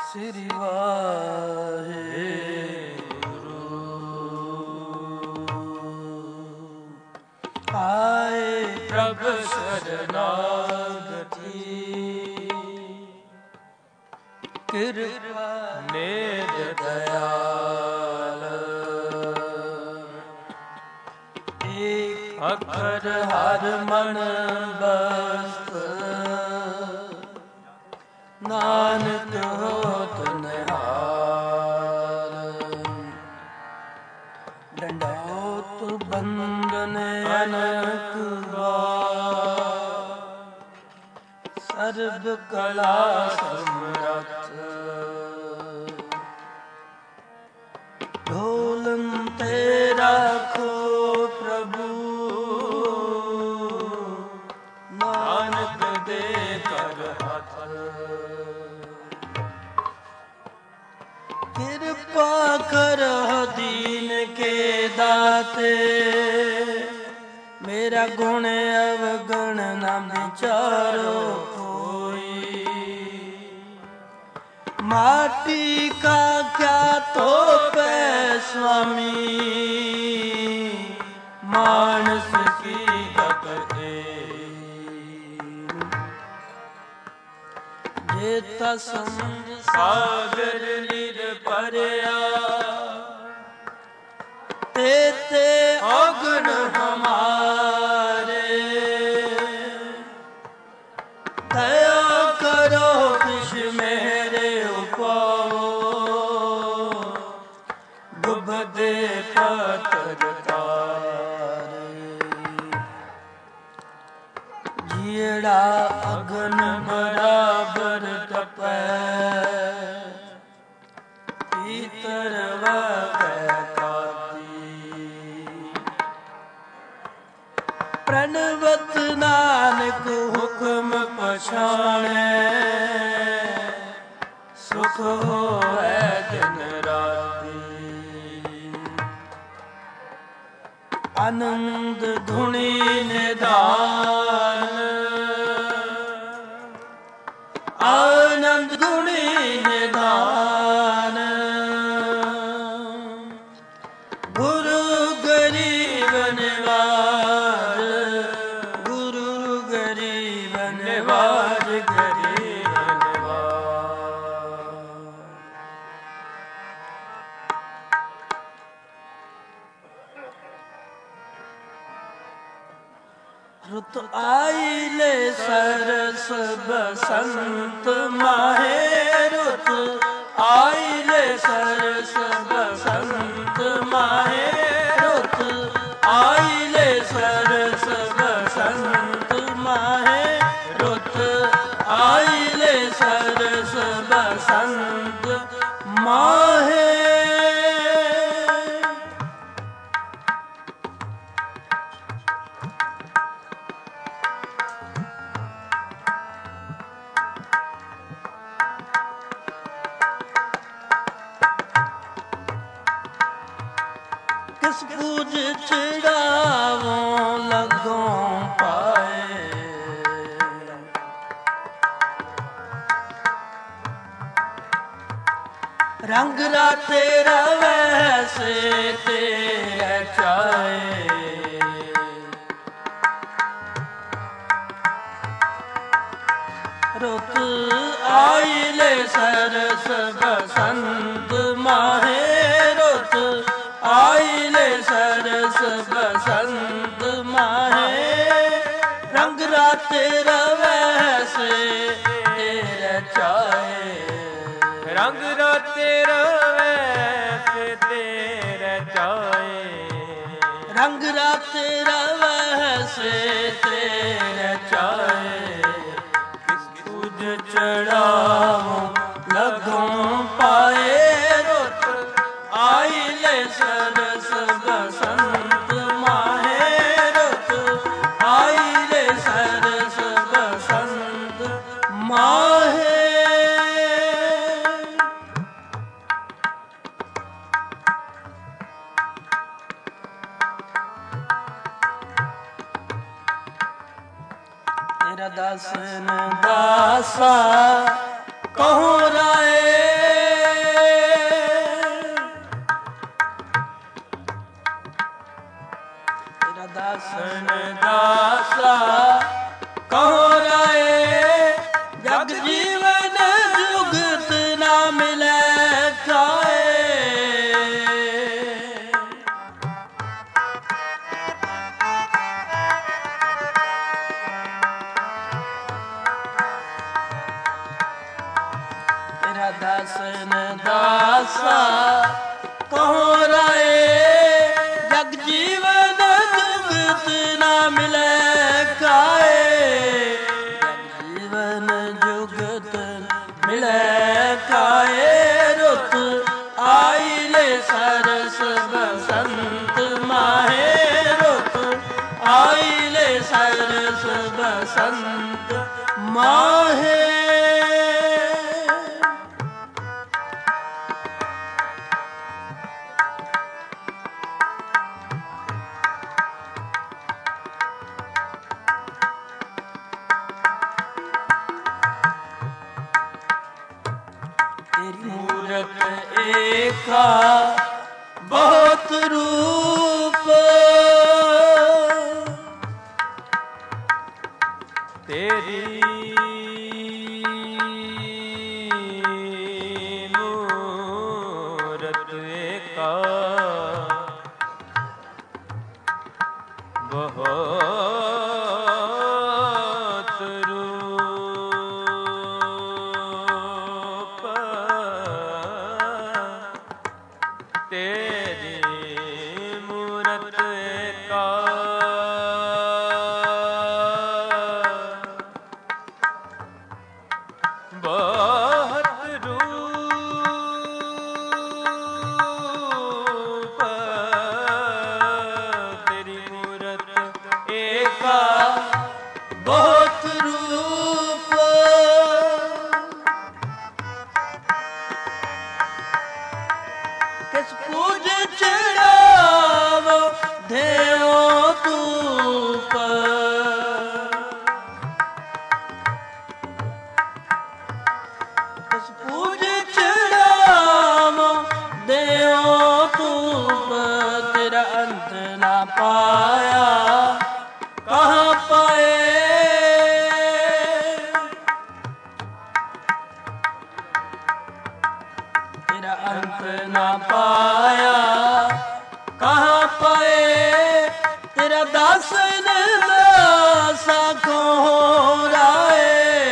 ਸ੍ਰੀ ਵਾਹਿਗੁਰੂ। ਆਏ ਪ੍ਰਭ ਸ਼ਰਨਾਗਤੀ, ਕਿਰਪਾ ਨਿਧ ਦਇਆਲ। ਏਕ ਅਖਰ ਹਰ ਮਨ ਬਸਤ, ਨਾਨਕ ਹੋਤ ਨਿਹਾਲ। ਡੰਡੌਤ ਬੰਦਨ ਅਨਕ ਵਾਰ, ਸਰਬ ਕਲਾ ਸਮਰੱਥ। ਢੋਲਨ ਤੇ ਰਾਖੋ ਪ੍ਰਭੂ, ਨਾਨਕ ਦੇ ਕਰ ਹੱਥ। ਕਿਰਪਾ ਕਰਹੁ ਦੀਨ ਕੇ ਦਾਤੇ, ਮੇਰਾ ਗੁਣ ਅਵਗੁਣ ਨਾ ਵਿਚਾਰੋ ਕੋਈ। ਮਾਟੀ ਕਾ ਕਿਆ ਤੋਪੈ ਸੁਆਮੀ, ਮਾਨਸ ਕੀ ਗਤਿ। ਜੇਤਾ ਸੰਗ ਸਾਗਰ ਨਿਰ ਭਰਿਆ, ਤੇਤੇ ਅਗਨ ਹਮਾਰੇ। ਦਇਆ ਕਰੋ ਕਿਛ ਮੇਰੇ ਉਪਾਓ, ਡੁਬਦੇ ਪਤਰ ਤਾਰੇ। ਜਿਹੜਾ ਅਗਨ ਬਰਾਬਰ ਤਪੈ, ਭੀਤਰ ਵਗੈ ਕਾਤੀ। ਪ੍ਰਣਵਤ ਨਾਨਕ ਹੁਕਮ ਪਛਾਣੈ, ਸੁਖ ਹੋਵੈ ਦਿਨ ਰਾਤੀ। ਆਨੰਦ ਧੁਨੀ ਨਿਧਾਨ, ਆਨੰਦ ਧੁਨੀ ਨਿਧਾਨ। ਗੁਰੂ ਗਰੀਬ ਨਿਵਾਜ, ਗੁਰੂ ਗਰੀਬ ਨਿਵਾਜ, ਗਰੀਬ ਨਿਵਾਜ। ਰੁੱਤ ਆਈ ਲੈ ਸਰਸ ਬਸੰਤ ਮਾਹੇ। ਰੁੱਤ ਆਈ ਲੈ ਸਰਸ ਬਸੰਤ ਮਾਹੇ। ਰੁੱਤ ਆਈ ਲੈ ਸਰਸ ਬਸੰਤ ਮਾਹੇ। ਰੁੱਤ ਆਈ ਲੈ ਸਰਸ ਬਸੰਤ ਮਾਹੇ। ਕਿਸ ਪੂਜ ਚੜਾਵੋਂ ਲੱਗੋਂ ਪਾਏ। ਰੰਗ ਰਾਤੇ ਵੈਸੇ ਤੇਰੇ ਚਾਏ। ਰੁੱਤ ਆਈ ਲੈ ਸਰਸ ਬਸੰਤ ਮਾਹੇ। ਰੁੱਤ ਆਈ ਲੈ ਸਰਸ ਬਸੰਤ ਮਾਹੇ। ਰੰਗ ਰਾਤੇ ਵੈਸੇ ਤੇਰੇ ਚਾਏ। ਰੰਗ ਰਾਤੇ ਵੈਸੇ ਤੇਰੇ ਚਾਏ। ਰੰਗ ਰਾਤੇ ਵੈਸੇ ਤੇਰੇ ਚਾਏ। ਕਿਸ ਪੂਜ ਚੜਾਵੋਂ ਲੱਗੋਂ ਪਾਏ। ਰੁੱਤ ਆਈ ਲੈ ਸਰਸ ਬਸੰਤ ਮਾਹੇ। ਰੁੱਤ ਆਈ ਲੈ ਸਰਸ ਬਸੰਤ ਮਾਹੇ। ਤੇਰਾ ਦਾਸਨ ਦਾਸਾ ਕਹੂੰ ਰਾਏ। ਦਾਸਨ ਦਾਸਾ ਕਹੋ ਰਾਏ ਜਗ ਜੀਵਨ ਜੁਗਤ ਨਾ ਮਿਲੇ ਕਾਏ ਜਗ ਜੀਵਨ ਜੁਗਤ ਮਿਲੇ ਕਾਏ ਰੁੱਤ ਆਈ ਲੈ ਸਰਸ ਬਸੰਤ ਮਾਹੇ ਰੁੱਤ ਆਈ ਲੈ ਸਰਸ ਬਸੰਤ ਮਾਹੇ ਮੂਰਤ ਏਕਾ ਬਹੁਤ ਰੂਪ ਤੇਰੀ ਮੂਰਤ ਏਕਾ ਬਹੁਤ ਪੂਜ ਚੜਾਵੋ ਦੇਵੋ ਧੂਪ ਕਿਸ ਪੂਜ ਚੜਾਵੋ ਦੇਵੋ ਧੂਪ ਤੇਰਾ ਅੰਤ ਨਾ ਪਾਇਆ ਕਹਾਂ ਪਾਏ ਤੇਰਾ ਅੰਤ ਨਾ ਪਾਇਆ ਕਹਾਂ ਪਾਏ ਤੇਰਾ ਦਾਸਨ ਦਾਸਾ ਕੋ ਰਾਏ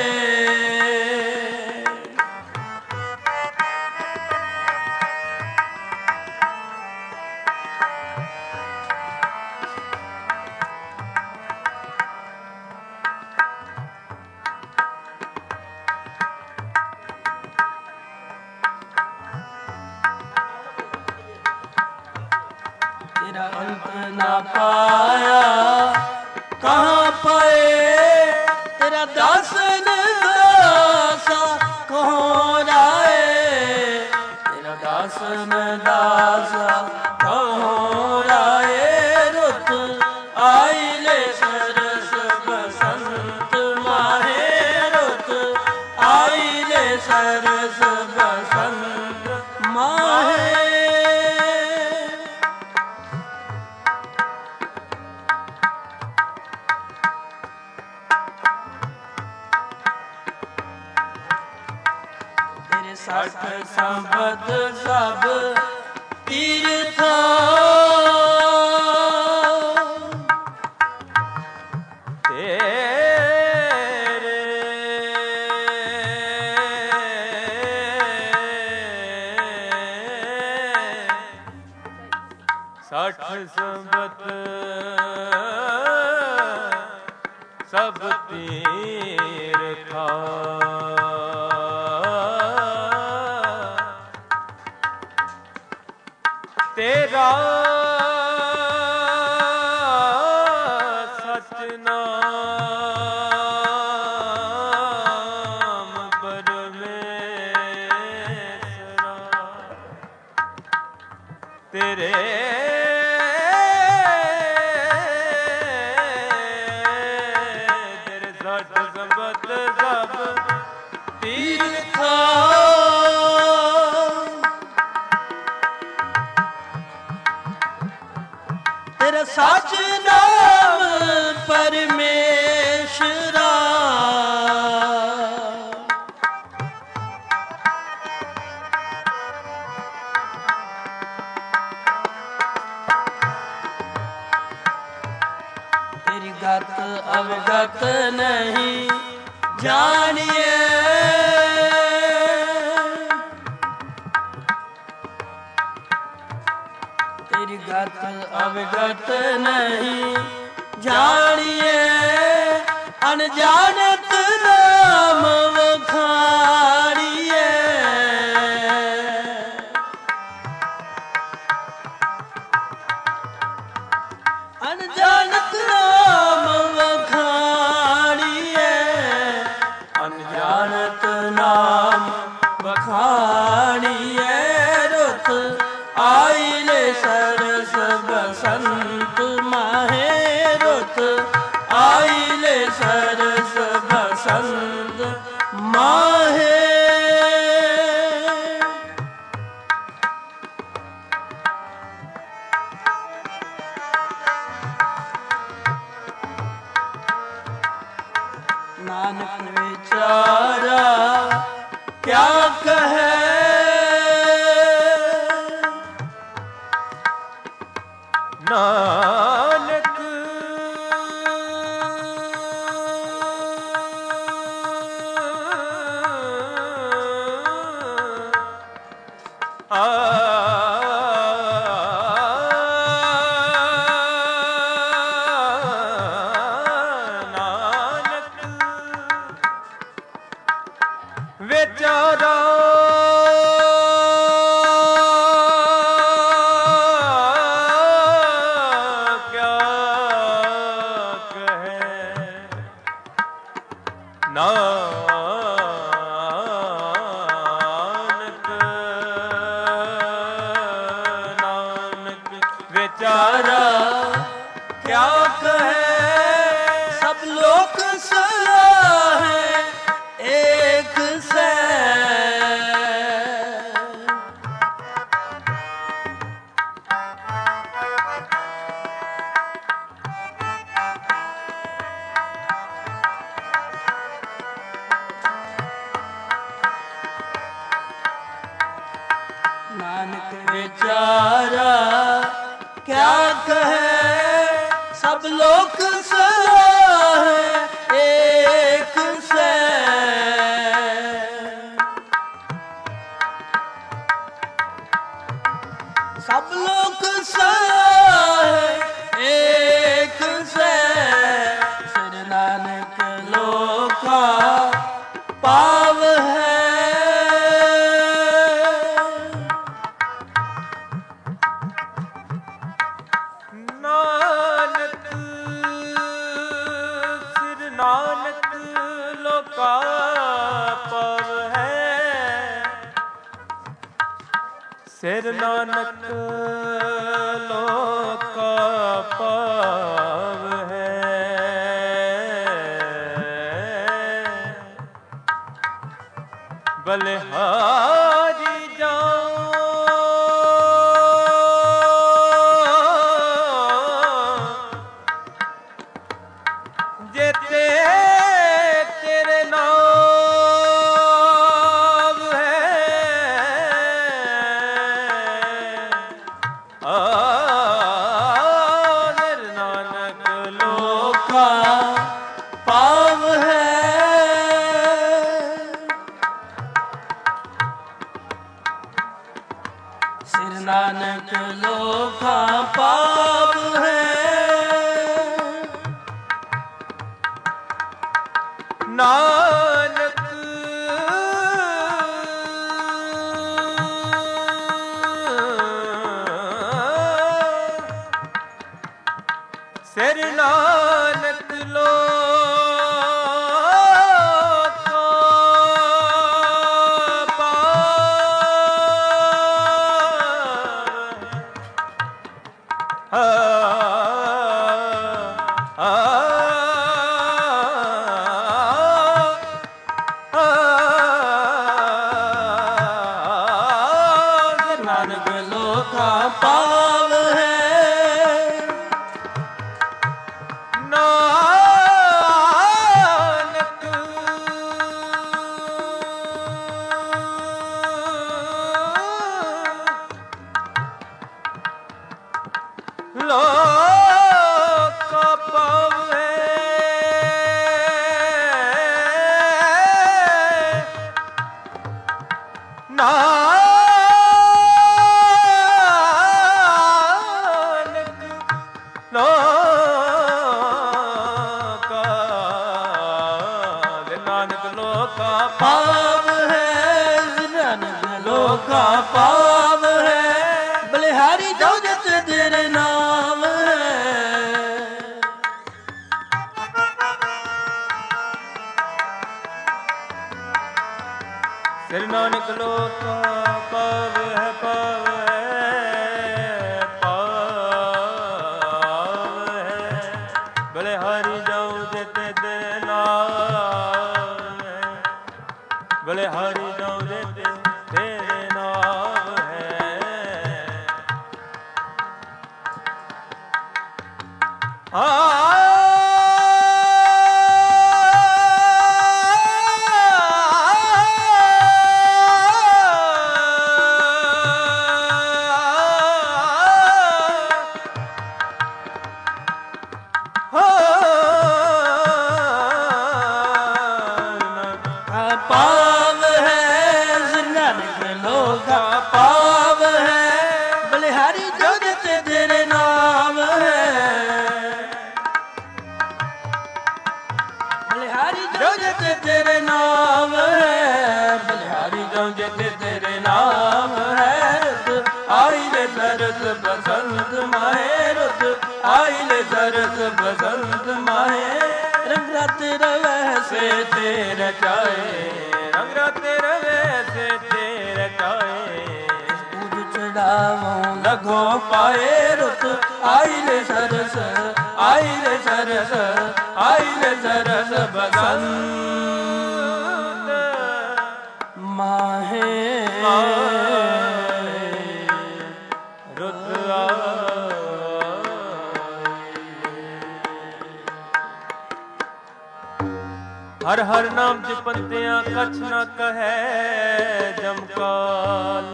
ਤੇਰਾ ਅੰਤ ਨਾ ਪਾਇਆ ਕਹਾਂ ਪਾਏ ਤੇਰਾ ਦਾਸਨ ਦਾਸਾ ਕੋ ਰਾਏ ਤੇਰਾ ਦਾਸਨ ਦਾਸਾ ਕੋ ਰਾਏ ਰੁੱਤ ਆਈ ਲੈ ਸਰਸ ਬਸੰਤ ਮਾਹੇ ਰੁੱਤ ਆਈ ਲੈ ਸਰਸ ਬਸੰਤ ਮਾਹੇ ਸਠ ਸੰਬਤ ਸਭ ਤੀਰਥਾ ਤੇਰੇ ਸਠ ਸੰਬਤ ਸਭ ਤੀਰਥਾ ਤੇਰਾ ਸਚ ਨਾਮ ਪਰਮੇਸ਼ਰਾ ਤੇਰੇ ਤੇਰੇ ਸਠ ਸੰਬਤ ਸਭ ਤੀਰਥਾ ਤੇਰਾ ਸਚ ਨਾਮ ਪਰਮੇਸ਼ਰਾ ਤੇਰੀ ਗਤ ਅਵਗਤ ਨਹੀਂ ਜਾਣੀਏ ਗਤ ਅਵਗਤ ਨਹੀਂ ਜਾਣੀਏ, ਅਣਜਾਣਤ ਨਾਮ ਵਖਾਣੀਏ। ਅਣਜਾਣਤ ਨਾਮ ਵਖਾਣੀਏ, ਅਣਜਾਣਤ ਨਾਮ ਵਖਾਣੀਏ। ਰੁੱਤ ਆਈ ਲੈ ਸਰਸ ਬਸੰਤ ਮਾਹੇ, ਰੁੱਤ ਆਈ ਲੈ ਸਰਸ ਬਸੰਤ ਮਾਹੇ। ਨਾਨਕ ਵਿਚਾਰਾ ਕਿਆ ਕਹੈ, ਨਾਨਕ ਵਿਚਾਰਾ ਕਿਆ ਕਹੈ, ਨਾਨਕ ਨਾਨਕ ਵਿਚਾਰਾ ਕਿਆ ਕਹੈ। ਸਭ ਲੋਕ ਸਲਾਹੈ ਏਕ ਸੈ, ਨਾਨਕ ਵਿਚਾਰਾ ਕਿਆ ਕਹੈ। ਸਭ ਲੋਕ ਸਲਾਹੈ ਏਕ ਸੈ, ਸਭ ਲੋਕ ਸਲਾਹੈ ਏਕ ਸੈ। ਸਿਰ ਨਾਨਕ ਲੋਕਾ ਪਾਵ ਹੈ, ਨਾਨਕ ਸਿਰ ਨਾਨਕ ਲੋਕਾ ਪਵ ਹੈ, ਸਿਰ ਨਾਨਕ ਲੋਕਾ ਪਵ ਹੈ। ਬਲਿਹਾਰੀ ਜਾਉ ਜੇਤੇ ਤੇਰੇ ਨਾਮ ਹੈ, ਸਿਰ ਨਾਨਕ ਲੋਕਾ ਪਾਵ ਹੈ। ਸਿਰ ਨਾਨਕ ਲੋਕਾ ਪਾਵ ਹੈ, ਨਾਨਕ ਸਿਰ ਨਾਨਕ ਲੋਕਾ ਨਾਨਕ ਲੋਕਾ ਪਾਵ ਹੈ, ਨਾਨਕ ਲੋਕਾ ਪਾਵੈ, ਨਾਨਕ ਸਿਰ ਨਾਨਕ ਲੋਕਾ ਪਾਵਹਿ ਪਾਵਹਿ ਪਾਵਹਿ ਬਲਿਹਾਰੀ ਜਾਉ ਜਿਤਿ ਤੇਰੇ ਨਾਮ ਹੈ ਬਲਿਹਾਰੀ ਜਾਉ ਜਿਤਿ ਤੇਰੇ ਨਾਮ ਹੈ ਪਾਵ ਹੈ ਸਿਰ ਨਾਨਕ ਲੋਕਾ ਪਾਵ ਹੈ ਬਲਿਹਾਰੀ ਜੋ ਜਿਤਿ ਤੇਰੇ ਨਾਮ ਹੈ ਬਲਿਹਾਰੀ ਜੋ ਜਿਤਿ ਤੇਰੇ ਨਾਮ ਹੈ ਬਲਿਹਾਰੀ ਜੋ ਜਿਤਿ ਤੇਰੇ ਨਾਮ ਹੈ ਰੁੱਤ ਆਈ ਲੈ ਸਰਸ ਬਸੰਤ ਮਾਹੇ ਰੁੱਤ ਆਈ ਲੈ ਸਰਸ ਬਸੰਤ ਮਾਹੇ ਰੰਗ ਰਾਤ ਰਵੈ ਸੇ ਤੇਰੇ ਚਾਏ ਰੰਗ ਰਾਤੇ ਰਵੇ ਸੇ ਤੇਰੇ ਕਾਏ ਪੂਜ ਚੜਾਵੋਂ ਲਗੋ ਪਾਏ ਰੁੱਤ ਆਈ ਲੈ ਸਰਸ ਆਈ ਲੈ ਸਰਸ ਆਈ ਲੈ ਸਰਸ ਬਸੰਤ ਮਾਹੇ ਰੁੱਤ ਹਰ ਹਰ ਨਾਮ ਜਪੰਤਿਆਂ ਕਛ ਨ ਕਹੈ ਜਮਕਾਲ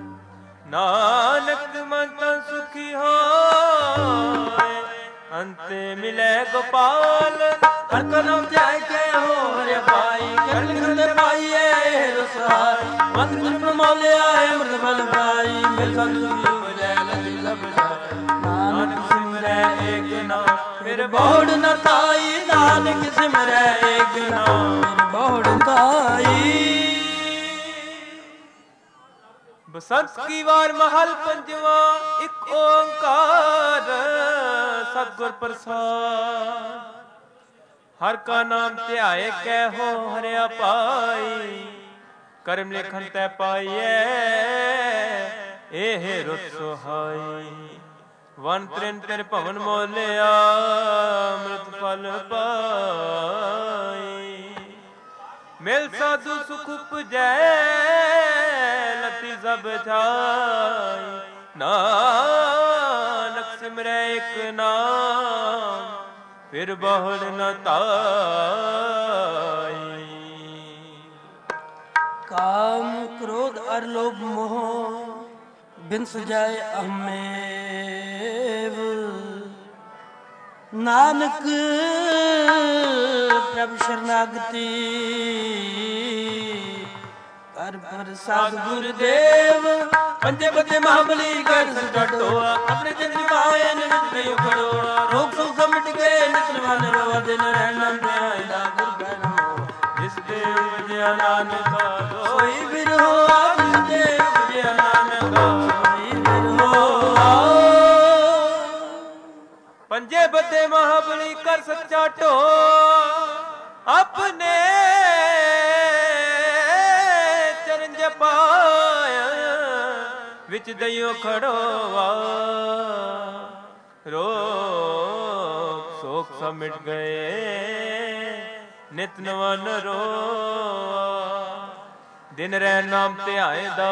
ਨਾਨਕ ਮਨ ਤਨ ਸੁਖੀ ਹੋਏ ਅੰਤੇ ਮਿਲੇ ਗੋਪਾਲ ਹਰ ਕੋ ਨਾਮ ਧਿਆਇ ਕੇ ਹੋ ਰੇ ਭਾਈ ਕਰਨ ਖੰਦੇ ਪਾਈਏ ਰਸਾਈ ਮੰਦ ਗੁਣ ਮੌਲਿਆ ਅੰਮ੍ਰਿਤ ਬਲ ਪਾਈ ਮਿਲ ਸੰਤ ਜੈ ਲਗੀ ਲਭ ਨਾਨਕ ਸਿਮਰੈ ਏਕ ਨਾਮ ਫਿਰ ਬਹੁੜ ਨ ਤਾਈ ਨਾਨਕ ਸਿਮਰੈ ਏਕ ਨਾਮ ਫਿਰ ਬਹੁੜ ਤਾਈ ਬਸੰਤ ਕੀ ਵਾਰ ਮਹਲ ਪੰਜਵਾ ਇੱਕ ਓੰਕਾਰ ਸਤਿਗੁਰ ਪ੍ਰਸਾਦ ਹਰ ਕਾ ਨਾਮ ਧਿਆਏ ਕਹਿ ਹੋ ਹਰਿਆ ਪਾਈ ਕਰਮ ਲੇਖਨ ਤੈ ਪਾਈਐ ਇਹ ਰੁੱਤ ਸੁਹਾਈ ਵਨ ਤ੍ਰਿਨ ਤੇਰੇ ਭਵਨ ਮੋਲਿਆ ਅੰਮ੍ਰਿਤ ਫਲ ਪਾਈ ਮਿਲ ਸਾਧੂ ਸੁਖ ਉਪਜੈ ਲਤੀ ਸਭ ਛਾਈ ਨਾਨਕ ਸਿਮਰੈ ਇਕ ਨਾਮ ਫਿਰ ਬਹੁੜ ਨ ਤਾਈ काम क्रोध और लोभ मोह बिन सजाए अहमेव नानक प्रभु शरणागति कर प्रसाद गुरुदेव पंजे बजे महाबली कर सटो अपने दिन पाए नित उखड़ो रोग सुख मिट गए नित्रवन रोवा दिन रहना प्यायदा गुरु जिस देव जय नानक सोई बिरहो जिस देव जय नानक सोई बिरहो पंजे बदे महाबली कर सच्चा ढो अपने चरण जपाया विच दइयो खड़ोवा रोग शोक सब मिट गए ਨਿਤ ਨਵਨ ਰੋਆ ਦਿਨ ਰਹਿ ਨਾਮ ਧਿਆਏ ਦਾ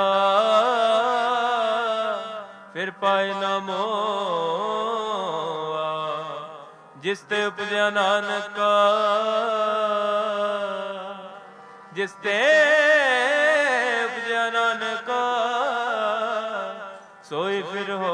ਫਿਰ ਪਾਏ ਨਾ ਮੋਆ ਜਿਸ ਤੇ ਉਪਜਿਆ ਨਾਨਕਾ ਜਿਸ ਤੇ ਉਪਜਿਆ ਨਾਨਕਾ ਸੋਈ ਫਿਰ ਹੋ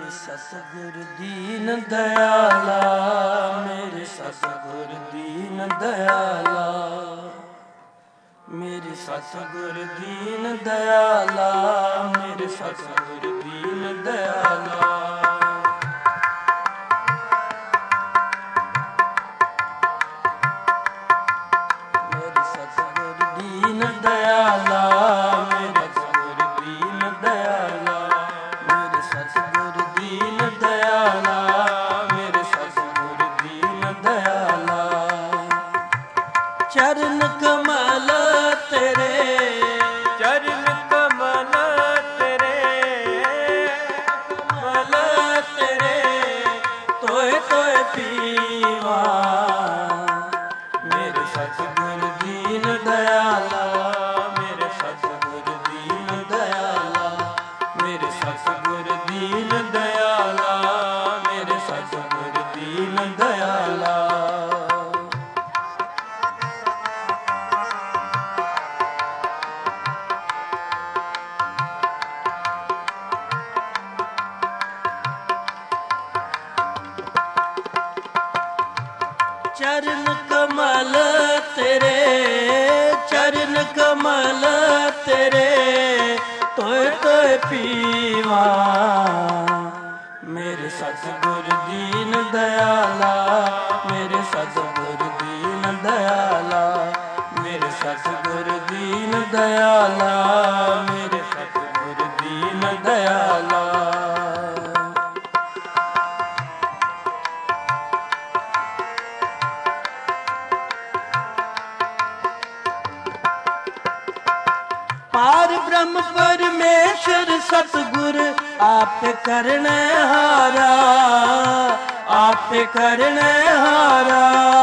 ਮੇਰੇ ਸਤਿਗੁਰ ਦੀਨ ਦਇਆਲਾ, ਮੇਰੇ ਸਤਿਗੁਰ ਦੀਨ ਦਇਆਲਾ, ਮੇਰੇ ਸਤਿਗੁਰ ਦੀਨ ਦਇਆਲਾ, ਮੇਰੇ ਸਤਿਗੁਰ ਦੀਨ ਦਇਆਲਾ। ਚਰਨ ਕਮਲ ਤੇਰੇ, ਚਰਨ ਕਮਲ ਤੇਰੇ, ਕਮਲ ਤੇਰੇ ਤੋਏ ਤੋਏ ਪੀਵਾ, ਮੇਰੇ ਸਤਿਗੁਰ ਦੀਨ ਦਇਆਲਾ, ਮੇਰੇ ਸਤਿਗੁਰ ਦੀਨ ਦਇਆਲਾ, ਮੇਰੇ ਸਤਿਗੁਰ ਦੀਨ ਦਇਆਲਾ, ਮੇਰੇ ਸਤਿਗੁਰ ਦੀਨ ਦਇਆਲਾ। ਚਰਨ ਕਮਲ ਤੇਰੇ, ਚਰਨ ਕਮਲ ਤੇਰੇ ਤੋਏ ਤੋਏ ਪੀਵਾ, ਮੇਰੇ ਸਤਿਗੁਰ ਦੀਨ ਦਇਆਲਾ, ਮੇਰੇ ਸਤਿਗੁਰ ਦੀਨ ਦਇਆਲਾ, ਮੇਰੇ ਸਤਿਗੁਰ ਦੀਨ ਦਇਆਲਾ, ਮੇਰੇ ਸਤਿਗੁਰ ਦੀਨ ਦਇਆਲਾ। ਪਾਰ ਬ੍ਰਹਮ ਪਰਮੇਸ਼ਰ ਸਤਿਗੁਰ ਆਪੇ ਕਰਨੇ ਹਾਰਾ, ਆਪੇ ਕਰਨੇ ਹਾਰਾ।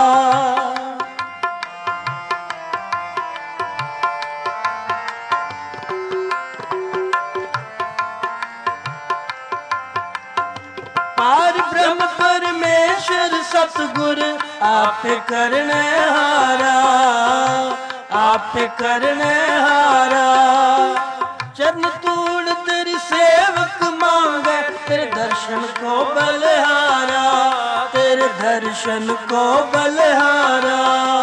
ਪਾਰ ਬ੍ਰਹਮ ਪਰਮੇਸ਼ਰ ਸਤਿਗੁਰ ਆਪੇ ਕਰਨੇ ਹਾਰਾ, ਆਪੇ ਕਰਨੇ ਹਾਰਾ। ਚਰਨ ਧੂੜ ਤੇਰੀ ਸੇਵਕ ਮੰਗੇ, ਤੇਰੇ ਦਰਸ਼ਨ ਕੋ ਬਲਿਹਾਰਾ, ਤੇਰੇ ਦਰਸ਼ਨ ਕੋ ਬਲਿਹਾਰਾ।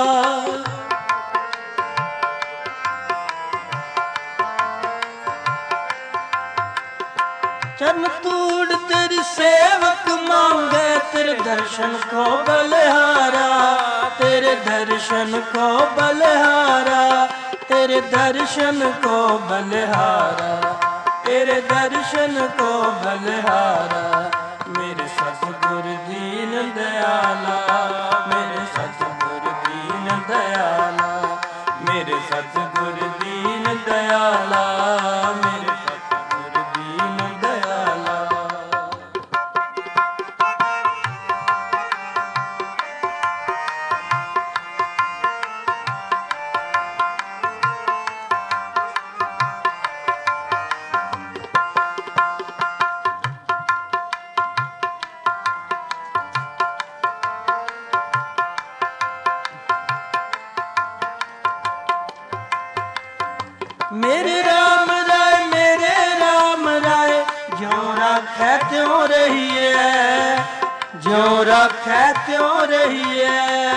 ਚਰਨ ਧੂੜ ਤੇਰੀ ਸੇਵਕ ਮੰਗੇ, ਤੇਰੇ ਦਰਸ਼ਨ ਕੋ ਬਲਿਹਾਰਾ, ਤੇਰੇ ਦਰਸ਼ਨ ਕੋ ਬਲਿਹਾਰਾ, ਤੇਰੇ ਦਰਸ਼ਨ ਕੋ ਬਲਿਹਾਰਾ, ਤੇਰੇ ਦਰਸ਼ਨ ਕੋ ਬਲਿਹਾਰਾ। ਮੇਰੇ ਸਤਿਗੁਰ ਦੀਨ ਦਇਆਲਾ, ਮੇਰੇ ਸਤਿਗੁਰ ਦੀਨ ਦਇਆਲਾ, ਮੇਰੇ ਸਤਿਗੁਰ ਦੀਨ ਦਇਆਲਾ, ਮੇਰੇ ਸਤਿਗੁਰ ਦੀਨ ਦਇਆਲਾ। ਮੇਰੇ ਰਾਮ ਰਾਏ, ਮੇਰੇ ਰਾਮ ਰਾਏ, ਜਿਉ ਰਾਖੈ ਤਿਉ ਰਹੀਏ, ਜਿਉ ਰਾਖੈ ਤਿਉ ਰਹੀਏ।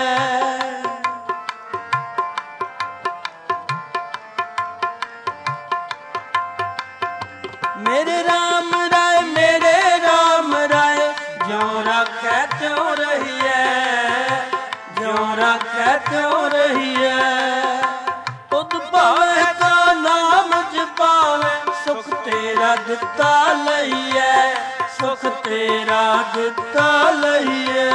ਮੇਰੇ ਰਾਮ ਰਾਏ, ਮੇਰੇ ਰਾਮ ਰਾਏ, ਜਿਉ ਰਾਖੈ ਤਿਉ ਰਹੀਏ, ਜਿਉ ਰਾਖੈ ਤਿਉ ਰਹੀਏ। ਤੁਧ ਭਾਵੇ ਕਾ ਨਾਮ ਜਪਾਵੇ, ਸੁਖ ਤੇਰਾ ਦਿੱਤਾ ਲਈਐ, ਸੁਖ ਤੇਰਾ ਦਿੱਤਾ ਲਈਐ।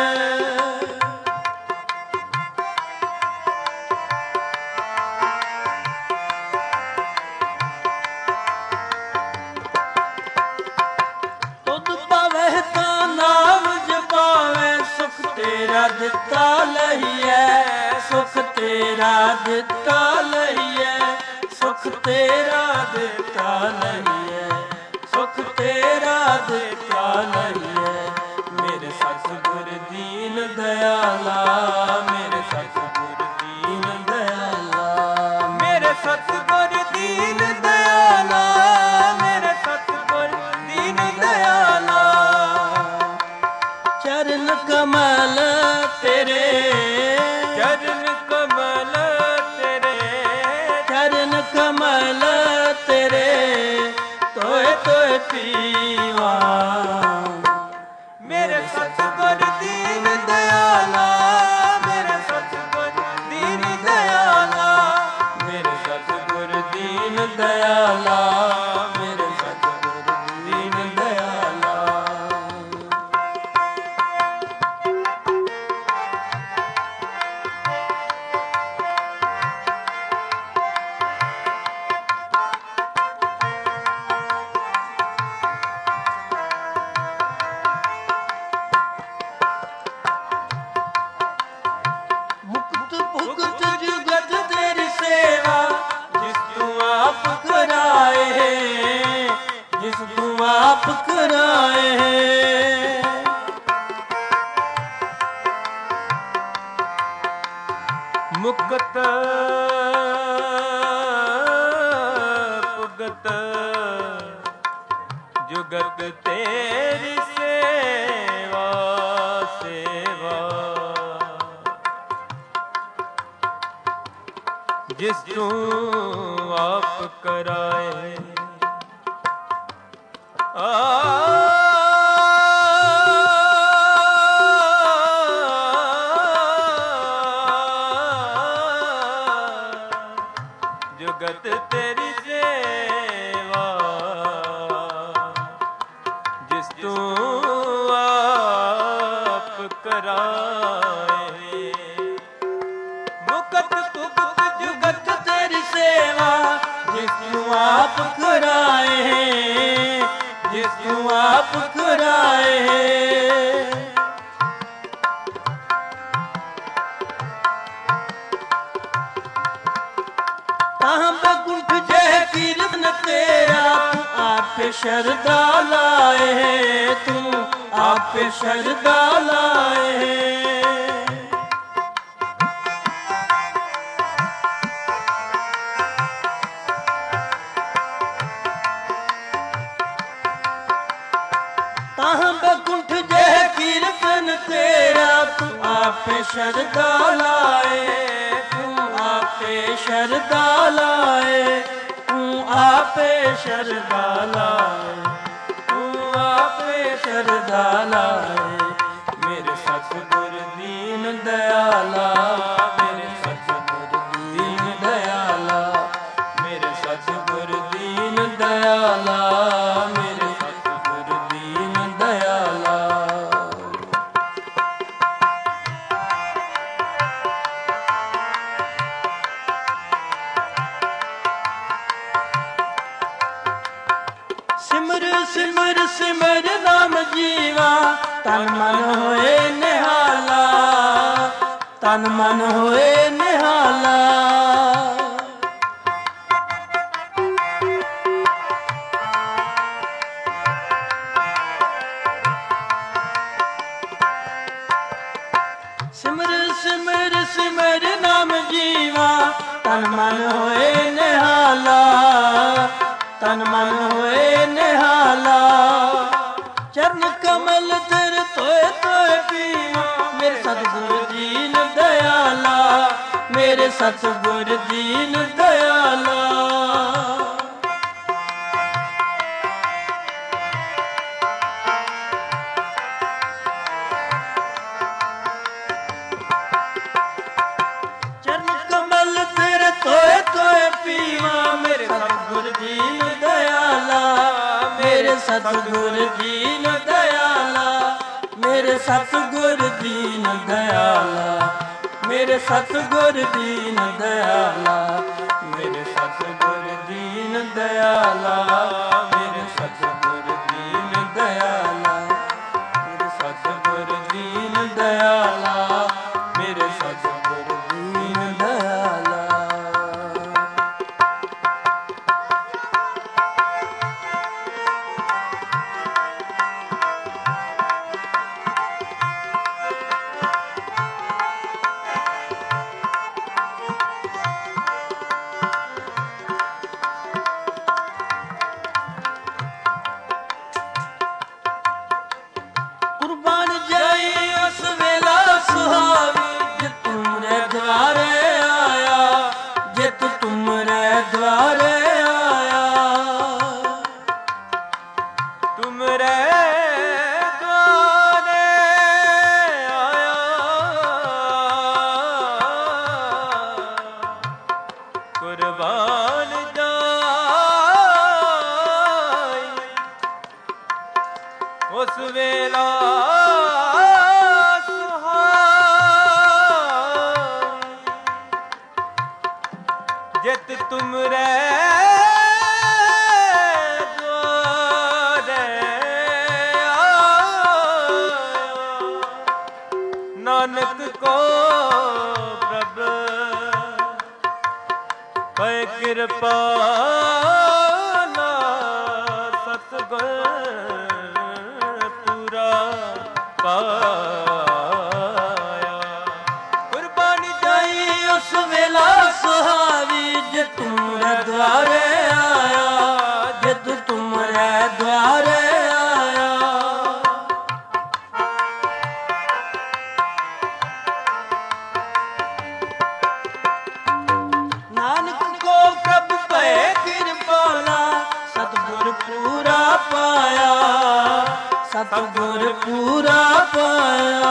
ਤੁਧ ਭਾਵੇ ਕਾ ਨਾਮ ਜਪਾਵੇ, ਸੁਖ ਤੇਰਾ ਦਿੱਤਾ ਲਈਐ, ਸੁਖ ਤੇਰਾ ਦਿੱਤਾ ਲਈਐ, ਸੁਖ ਤੇਰਾ ਦਿੱਤਾ ਲਈਐ, ਸੁਖ ਤੇਰਾ ਦਿੱਤਾ ਲਈਐ। ਮੇਰੇ ਸਤਿਗੁਰ ਦੀਨ ਦਇਆਲਾ, ਮੇਰੇ ਸਤਿਗੁਰ ਦੀਨ ਦਇਆਲਾ, ਮੇਰੇ ਸਤਿਗੁਰ ਦੀਨ ਦਇਆਲਾ, ਮੇਰੇ ਸਤਿਗੁਰ ਦੀਨ ਦਇਆਲਾ। तेरे तोए तोए पीवा। मेरे सतगुर दीन दयाला, मेरे सतगुर दीन दयाला, मेरे सतगुर दीन दयाला, मेरे सतगुर दीन दयाला। मुक्त भुगत जुगत तेरी सेवा, जिस तू आप कराए है, जिस तू आप कराए है। मुक्त भुगत जुगत तेरी सेवा, सेवा जिस तू आप कराए। जुगत तेरी सेवा, जिस तू आप कराए। मुकत भुगत जुगत तेरी सेवा, जिस तू आप कराए है, जिस तू आप कराए है। तां बैकुंठ जय कीर्तन तेरा, तू आपे शरदा लाए है, तू आपे शरदा लाए है। तां बैकुंठ जय कीर्तन तेरा, तू आपे शरदा लाए, तू आपे शरदा लाए, तू आपे शरदा लाए, तू आपे शरदा लाए। मेरे सतगुर दीन दयाला, मेरे सतगुर दीन दयाला, मेरे सतगुर दीन दयाला, मेरे सतगुर दीन दयाला। सिमर सिमर सिमर नाम जीवा, तन मन होए निहाला, तन मन होए निहाला। सिमर सिमर सिमर नाम जीवा, तन मन होए निहाला, तन मन होए निहाला। चरण कमल तेरे तोए तोए पीवा, मेरे सतगुर दीन दयाला, मेरे सतगुर दीन दयाला। चरण कमल तेरे तोए तोए पीवा, मेरे सतगुर दीन दयाला, मेरे सतगुर दीन दयाला, मेरे सतगुर दीन दयाला, मेरे सतगुर दीन दयाला, मेरे सतगुर दीन दयाला, मेरे सतगुर दीन दयाला, मेरे सतगुर दीन दयाला, मेरे सतगुर दीन दयाला। ਕੁਰਬਾਨ ਜਾਈ ਉਸ ਵੇਲਾ ਸੁਹਾਈ ਜਿਤ ਤੁਮਰੇ ਨਾਨਕ ਕੋ ਪ੍ਰਭ ਪੈ ਕਿਰਪਾਲਾ ਸਤਿਗੁਰ ਪੂਰਾ ਪਾਇਆ ਕੁਰਬਾਨੀ ਜਾਈ ਉਸ ਵੇਲਾ ਸੁਹਾਵੀ ਜੇ ਤੁਮਰੇ ਦੁਆਰੇ ਆਇਆ ਜਿਤ ਤੁਮਰੇ ਦੁਆਰੇ ਸਤਿਗੁਰ ਪੂਰਾ ਪਾਇਆ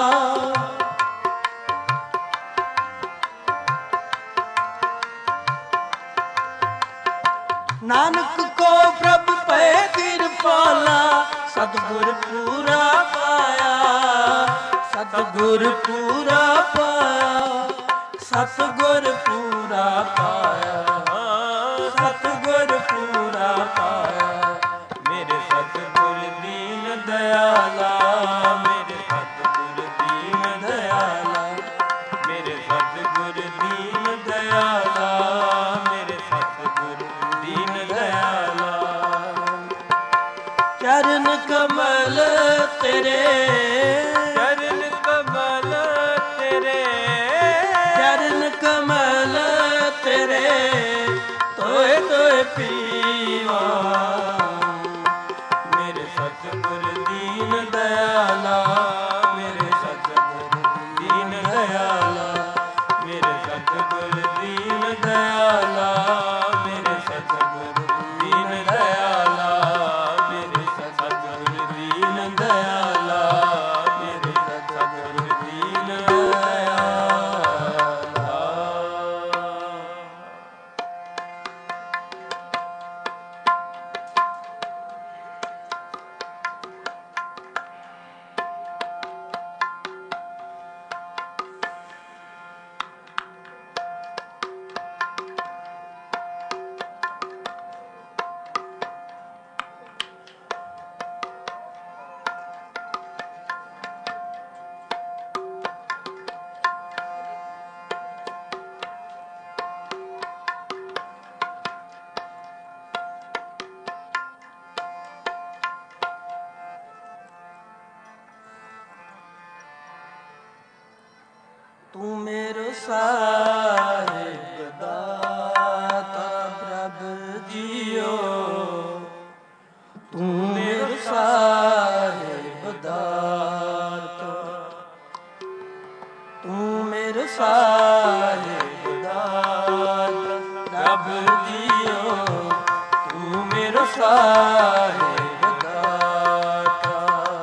ਨਾਨਕ ਕੋ ਪ੍ਰਭ ਪੈ ਕਿਰਪਾਲਾ ਸਤਿਗੁਰ ਪੂਰਾ ਪਾਇਆ ਸਤਿਗੁਰ ਪੂਰਾ ਪਾਇਆ ਸਤਿਗੁਰ ਪੂਰਾ ਪਾਇਆ ਸਤਿਗੁਰ ਪੂਰਾ ਪਾਇਆ ਮੇਰੇ ਸਤਿਗੁਰ ਦੀਨ ਦਇਆਲਾ ਮੇਰੇ ਸਤਿਗੁਰ ਦੀਨ ਦਇਆਲਾ ਮੇਰੇ ਸਤਿਗੁਰ ਦੀਨ ਦਇਆਲਾ ਮੇਰੇ ਸਤਿਗੁਰ ਦੀਨ ਦਇਆਲਾ ਚਰਨ ਕਮਲ ਤੇਰੇ ਚਰਨ ਕਮਲ ਤੇਰੇ ਚਰਨ ਕਮਲ ਤੇਰੇ ਤੋਏ ਤੋਏ ਪੀਵਾ ਮੇਰੇ ਸਤਿਗੁਰ ਦੀਨ ਦਇਆਲਾ ਮੇਰੇ ਸਤਿਗੁਰ ਦੀਨ ਦਇਆਲਾ ਮੇਰੇ ਸਤਿਗੁਰ ਦੀਨ ਦਇਆਲਾ ਮੇਰੇ ਸਤਿਗੁਰ ਦੀਨ ਦਇਆਲਾ ਮੇਰੇ ਸਤਿਗੁਰ ਦੀਨ ਦਇਆਲਾ ਮੇਰੇ ਸਤਿਗੁਰ ਦੀਨ ਦਇਆਲਾ ਤੂੰ ਮੇਰਾ ਸਾਹਿਬ ਦਾਤਾ ਪ੍ਰਭ ਜੀਓ ਤੂੰ ਮੇਰਾ ਸਾਹਿਬ ਦਾਤਾ ਤੂੰ ਮੇਰਾ ਸਾਹਿਬ ਦਾਤਾ ਪ੍ਰਭ ਜੀਓ ਤੂੰ ਮੇਰਾ ਸਾਹਿਬ ਦਾਤਾ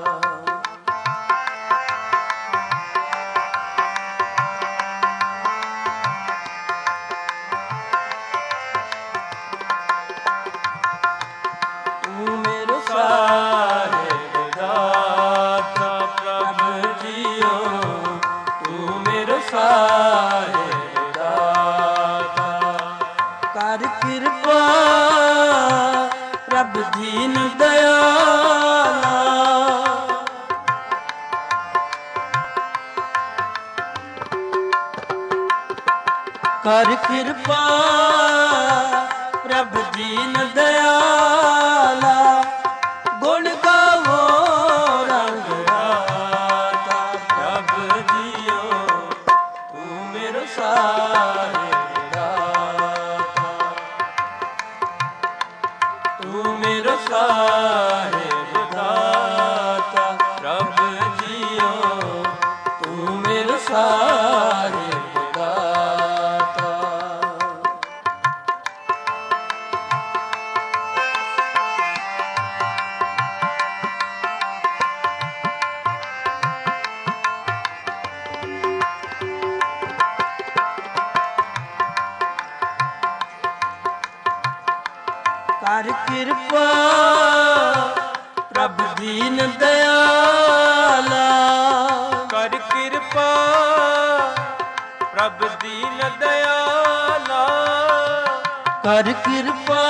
ਕਰ ਕਿਰਪਾ ਪ੍ਰਭ ਦੀਨ ਦਇਆਲਾ ਕਰ ਕਿਰਪਾ ਪ੍ਰਭ ਦੀਨ ਦਇਆਲਾ ਗੁਣ ਗਾਵੋ ਰੰਗ ਰਾਤਾ ਪ੍ਰਭ ਜੀਓ ਤੂੰ ਮੇਰਾ ਸਾਰੇ ਤੂੰ ਮੇਰਾ ਸਾਹਿਬ ਦਾਤਾ ਪ੍ਰਭ ਜੀਓ ਤੂੰ ਮੇਰਾ ਸਾਹਿਬ ਦਾਤਾ ਕਰ ਕਿਰਪਾ ਪ੍ਰਭ ਦੀਨ ਦਇਆਲਾ। ਕਰ ਕਿਰਪਾ ਪ੍ਰਭ ਦੀਨ ਦਇਆਲਾ। ਕਰ ਕਿਰਪਾ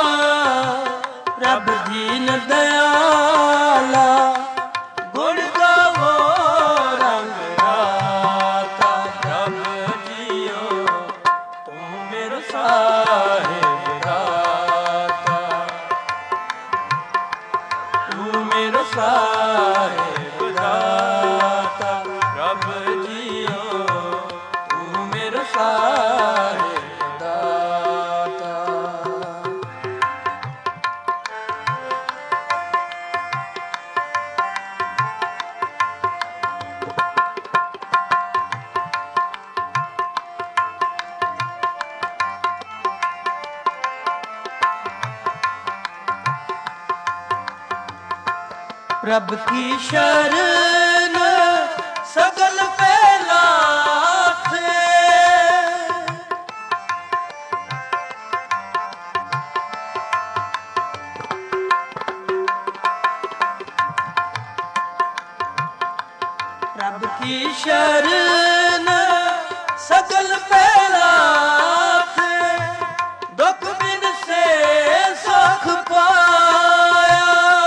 ਪ੍ਰਭ ਦੀਨ ਦਇਆਲਾ। ਗੁਣ ਗਾਵੋ ਰੰਗ ਰਾਤਾ ਪ੍ਰਭ ਜੀਓ ਤੂੰ ਮੇਰਾ ਸਾਹਿਬ ਦਾਤਾ। ਤੂੰ ਮੇਰਾ ਸਾਹਿਬ ਦਾਤਾ ਪ੍ਰਭ ਜੀਓ ਤੂੰ ਮੇਰਾ ਸਾਹਿਬ ਦਾਤਾ। प्रभ की शरण सकल फैलाथे। प्रभ की शरण सकल फैलाथे। दुख बिन से सुख पाया।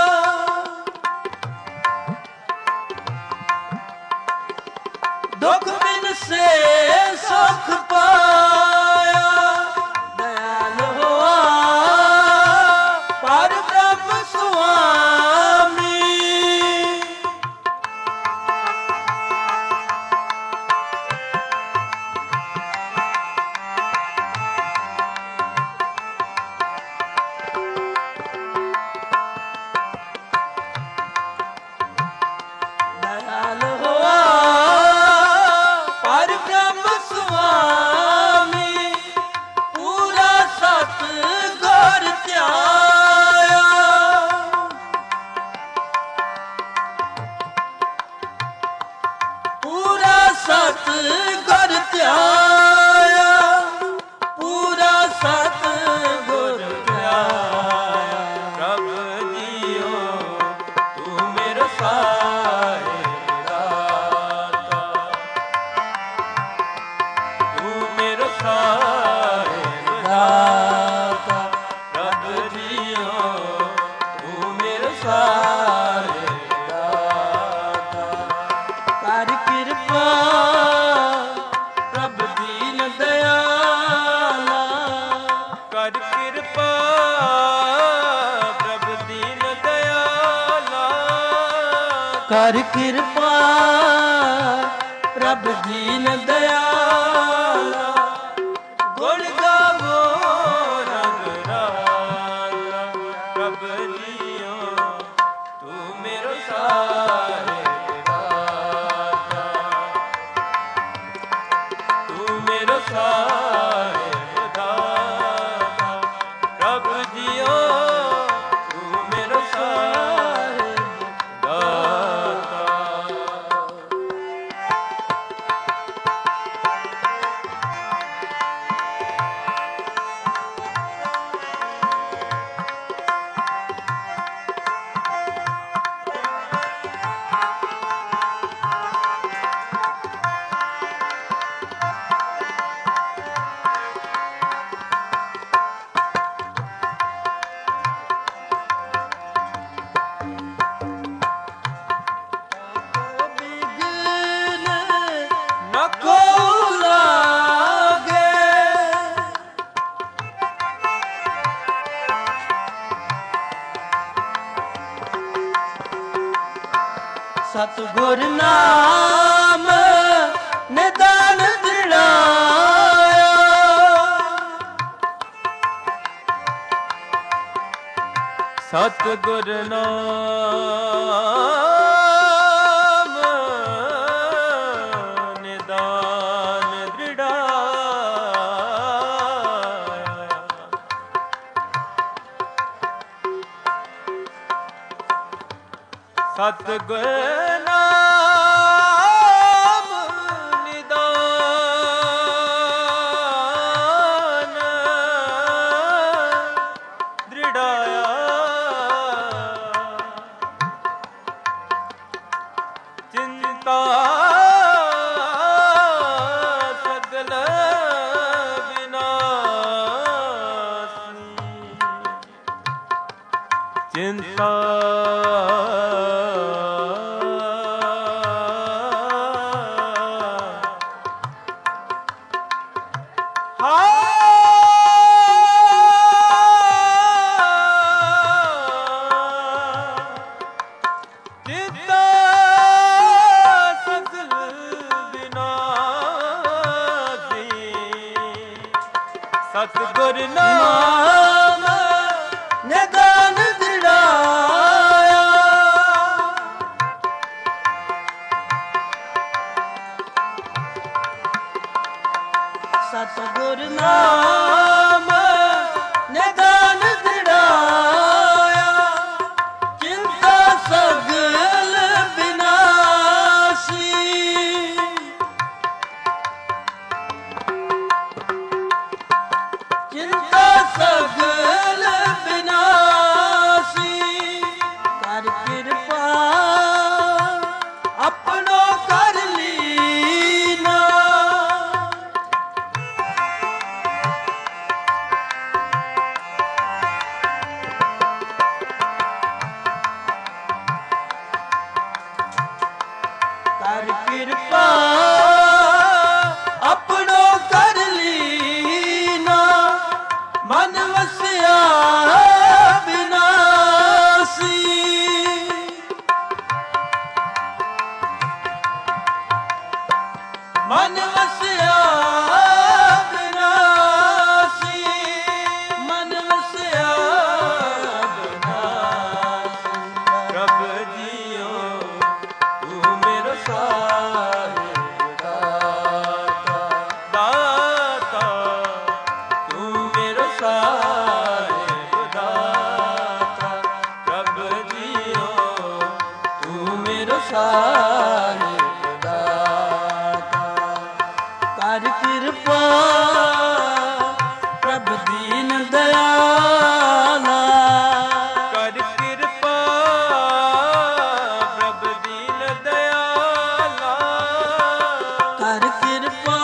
दुख बिन से सुख पाया। दयाल हुआ पर ब्रह्म स्वामी। दयाल हुआ पर ब्रह्म स्वामी। पूरा सत गुर ध्याया। पूरा सत गुर ध्याया। पूरा सत गुर ध्याया। प्रभ जੀਓ ਤੂੰ ਮੇਰਾ ਸਾਹਿਬ ਦਾਤਾ। ਤੂੰ ਮੇਰਾ ਸਾਹਿਬ ਦਾਤਾ ਪ੍ਰਭ ਜੀਓ ਤੂੰ ਮੇਰਾ ਸਾਹਿਬ ਦਾਤਾ। ਕਰ ਕਿਰਪਾ ਪ੍ਰਭ ਦੀਨ ਦਇਆਲਾ। ਕਰ ਕਿਰਪਾ ਪ੍ਰਭ ਦੀਨ ਦਇਆਲਾ। ਕਰ ਕਿਰਪਾ ਪ੍ਰਭ ਦੀਨ ਦਇਆਲਾ। ਗੁਣ ਗਾਵੋ ਰੰਗ ਰਾਤਾ ਪ੍ਰਭ ਜੀਓ ਤੂੰ ਮੇਰਾ ਸਾਹਿਬ ਦਾਤਾ। ਤੂੰ ਮੇਰਾ ਸਾਹਿਬ ਦਾਤਾ ਪ੍ਰਭ ਜੀਓ ਤੂੰ ਮੇਰਾ ਸਾਹਿਬ ਦਾਤਾ। ਬਿਘਨ ਨਾ ਕੋ ਲਾਗੇ। ਸਤਿਗੁਰ ਨਾਮ ਨਿਦਾਨ ਦਿੜਾਇਆ। ਸਤਿਗੁਰ ਨਾਮ ਨਿਦਾਨ ਦ੍ਰਿੜਾਇਆ। ਸਤਿਗੁਰ ਨਾਮ ਨਿਦਾਨ ਦ੍ਰਿੜਾਇਆ। दृढ़ाया चिंता सकल विनाशी चिंता सतगुर नाम निदान दृढ़ाया सतगुर नाम निदान दृढ़ाया चिंता सगल विनाशी चिंता सगल विनाशी कर कृपा अपनो कर लीना कर कृपा अपनो कर लीना मन वसिया विनाशी मन वसिया विनाशी मन वसिया विनाशी प्रभ जियो तू मेरो सारे दाता दाता तू मेरो सारे दाता प्रभ जियो तू मेरो सारे दाता कर कृपा प्रभ दीन दयाला कर कृपा प्रभ दीन दयाला कर कृपा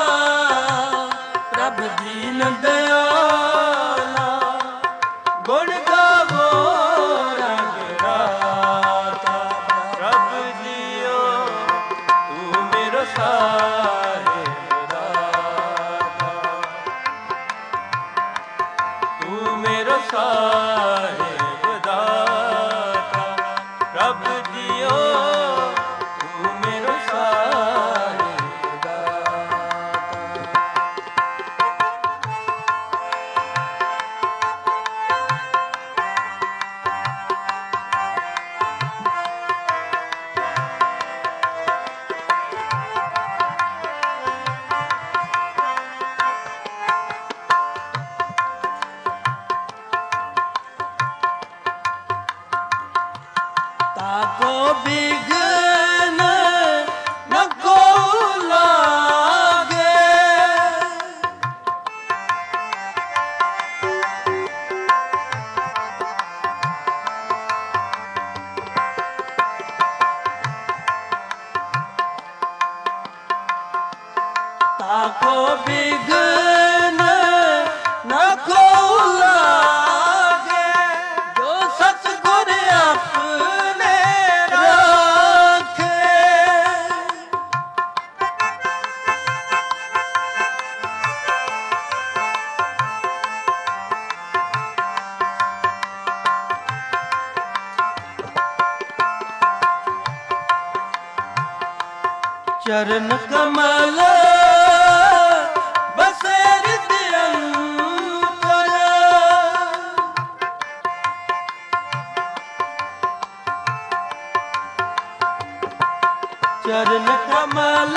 प्रभ दीन दयाला गुण गावो रंग राता प्रभ जियो तू मेरो सारे दाता तू मेरो सारे दाता प्रभ जियो तू मेरो सारे दाता ताको बिघ्न न को लागे ताको बिघ्न न को लागे जो सतगुर अपने राखे चरण कमल बसे हृदय अंतर चरण कमल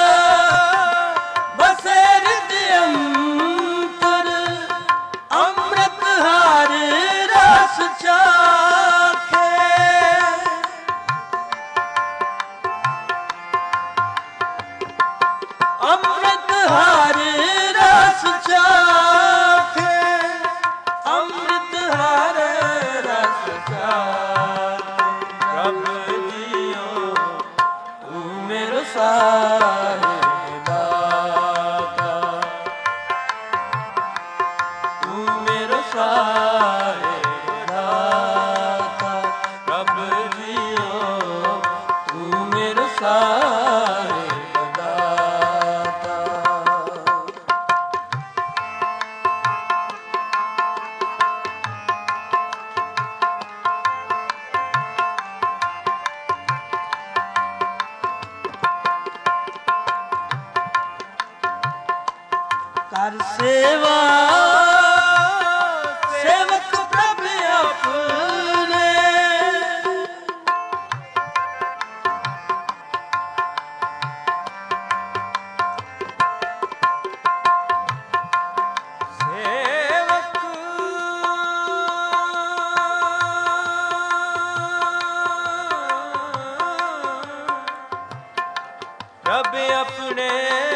बसे हृदय अंतर अमृत हार रस चाखे ਸਾਰੇ ਦਾਤਾ ਪ੍ਰਭ ਜੀਓ ਤੂੰ ਮੇਰੇ ਸਾਰੇ ਦਾਤਾ। ਕਰ ਸੇਵਾ ਸੇਵਕ ਪ੍ਰਭ ਆਪਣੇ ਸੇਵਕ ਪ੍ਰਭ ਆਪਣੇ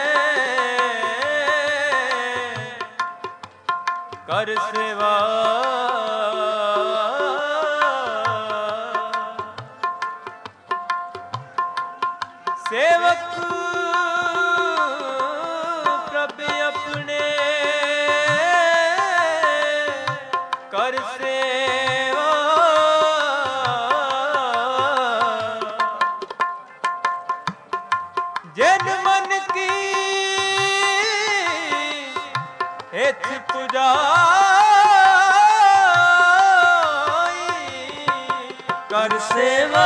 ਕਰ ਸੇਵਾ ਸੇਵਕ ਪ੍ਰਭ ਆਪਣੇ ਕਰ ਸੇਵਾ ਜਿਨ ਮਨ ਕੀ ਇਥ ਪੁਜਾਈ ਕਰ ਸੇਵਾ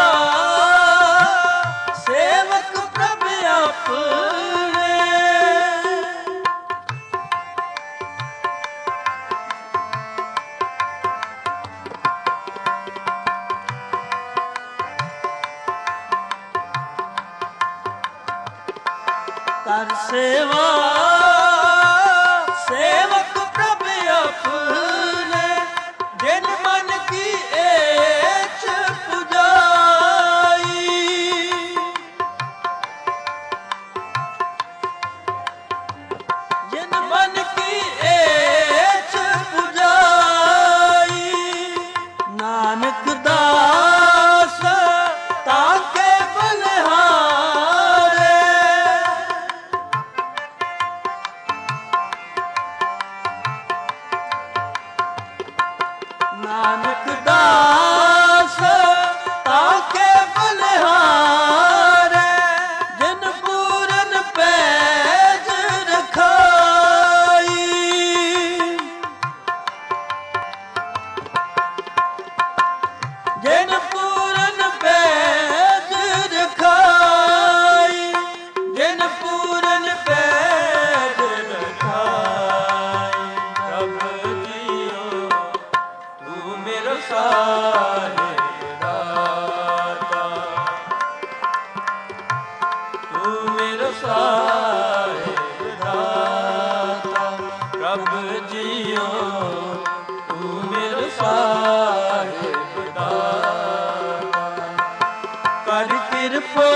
ਸੇਵਕ ਪ੍ਰਭ ਆਪਣੇ ਕਰ ਸੇਵਾ ਸੇਵਕ ਪ੍ਰਭ ਆਪਣੇ ਜਿਨ ਮਨ ਕੀ ਏਛ ਪੁਜਾਈ ਜਿਨ ਮਨ ਕੀ ਏਛ ਪੁਜਾਈ ਨਾਨਕ ਦਾਸ ਤਾਂ ਕੇ ਬਲਿਹਾਰੇ ਨਾਨਕ ਦਾਸ ਤਾਂ ਕੇ ਬਲਿਹਾਰੇ ਜਿਨ ਪੂਰਨ ਪੈਜ ਰਖਾਈ ਜਿਨ ਪੂਰਨ ਪੈਜ ਰਖਾਈ ਜਿਨ ਪੂਰਨ ਪੈਜ ਰਖਾਈ ਪ੍ਰਭ ਜੀਓ ਤੂੰ ਮੇਰਾ ਸਾਰੇ ਦਾਤਾ ਤੂੰ ਮੇਰਾ ਸਾਰੇ ਦਾਤਾ ਪ੍ਰਭ ਜੀਓ ਤੂੰ ਮੇਰਾ ਸਾਰੇ ਦਾਤਾ ਕਰ ਕਿਰਪਾ